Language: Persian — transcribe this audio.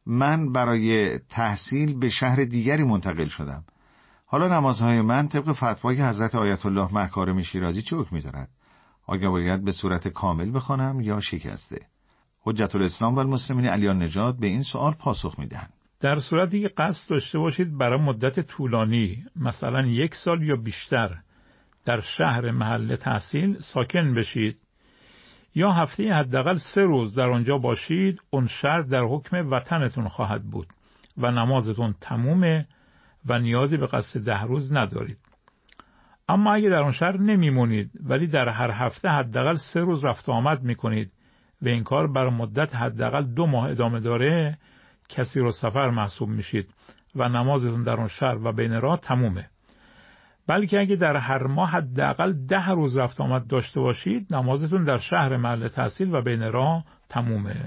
من برای تحصیل به شهر دیگری منتقل شدم. حالا نمازهای من طبق فتوای حضرت آیت الله مکارم شیرازی چه حکمی دارد؟ آیا باید به صورت کامل بخوانم یا شکسته؟ حجت الاسلام و المسلمین علی النژاد به این سوال پاسخ میدهند: در صورتی که قصد داشته باشید برای مدت طولانی، مثلا 1 سال یا بیشتر، در شهر محل تحصیل ساکن بشید یا هفته حداقل 3 روز در آنجا باشید، اون شهر در حکم وطنتون خواهد بود و نمازتون تمومه و نیازی به قصد 10 روز ندارید. اما اگه در اون شهر نمیمونید ولی در هر هفته حداقل 3 روز رفت و آمد میکنید و این کار بر مدت حداقل 2 ماه ادامه داره، کثیر السفر محسوب میشید و نمازتون در اون شهر و بین راه تمومه. بلکه اگه در هر ماه حداقل 10 روز رفت آمد داشته باشید، نمازتون در شهر محل تحصیل و بین راه تمومه.